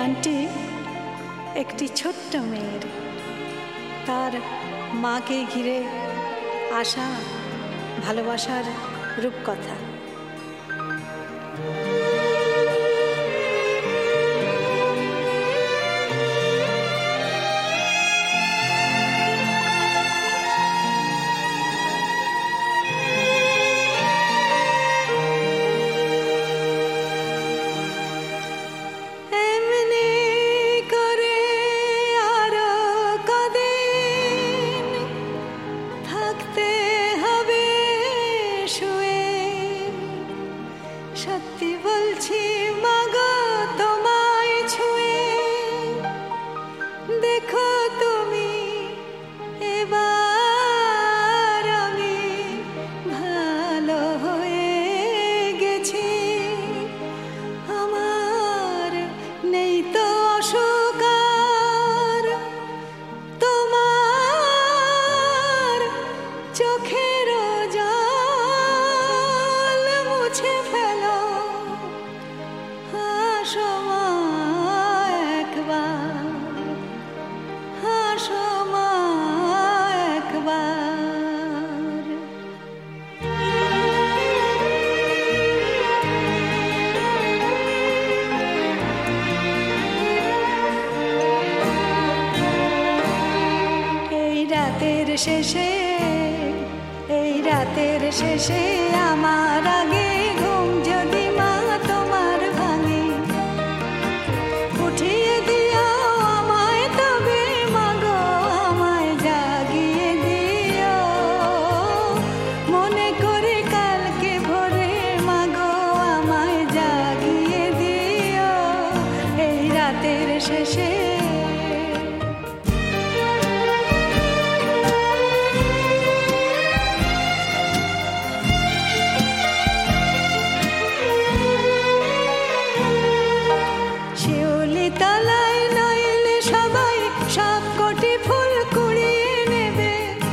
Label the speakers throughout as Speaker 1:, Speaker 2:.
Speaker 1: গানটি একটি ছোট্ট মেয়ের তার মাকে ঘিরে আসা ভালোবাসার রূপকথা। সত্যি বলছি মাগো তোমায় ছুঁয়ে, দেখো তুমি এবার আমি ভালো হয়ে গেছি। আমার নেই তো অসুখ আর, তোমার চোখের জল মুছে ফেলো। হাসো মা একবার, হাসো মা একবার। এই রাতের শেষে, এই রাতের শেষে আমার আগে ঘুম যদি মা তোমার ভাঙে, উঠিয়ে দিও আমায় তবে মাগো আমায় জাগিয়ে দিও। মনে করে কালকে ভোরে মাগো আমায় জাগিয়ে দিও এই রাতের শেষে। তলায় নইলে সবাই সব কোটি ফুল কুড়িয়ে নেবে,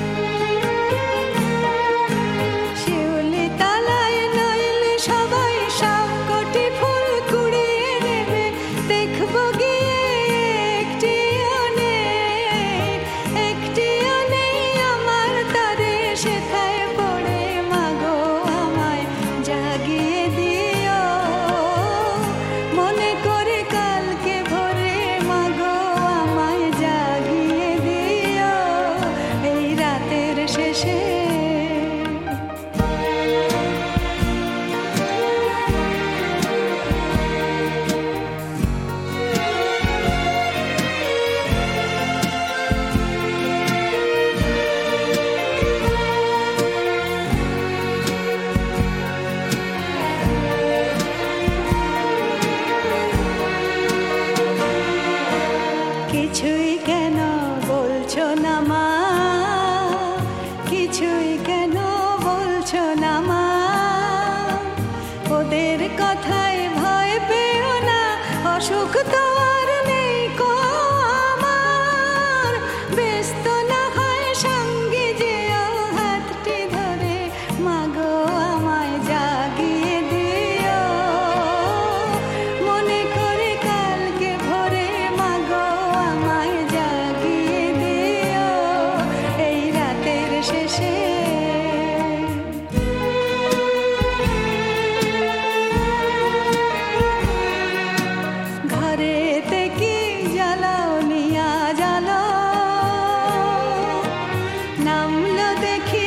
Speaker 1: শিউলি তলায় নইলে সবাই সব কোটি ফুল কুড়িয়ে নেবে। দেখবো গিয়ে একটিও নেই, একটিও নেই আমার তরে সেথায় পড়ে মাগো আমায় জাগিয়ে দিও। মনে করে কালকে ভোরে মাগো আমায় জাগিয়ে দিও এই রাতের শেষে। কিছুই কেন বলছো না মা, কিছুই কেন বলছো না মা। ওদের কথায় ভয় পেও না, অসুখ তো আর নেই কো আমার। ব্যস্ত না হয় সঙ্গে যেও হাতটি ধরে মাগো আমায় জাগিয়ে দিও। মনে করে কালকে ভোরে মাগো আমায় জাগিয়ে দিও এই রাতের শেষে। ঘরেতে কি জ্বালাও নিয়া জ্বালো, নামলো দেখি